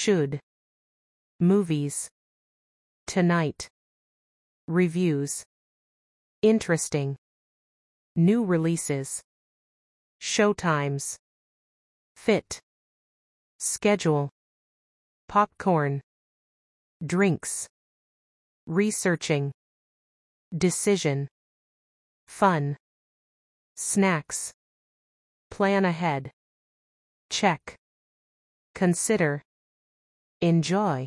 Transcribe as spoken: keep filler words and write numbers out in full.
should, movies, tonight, reviews, interesting, new releases, showtimes, fit, schedule, popcorn, drinks, researching, decision, fun, snacks, plan ahead, check, consider, enjoy.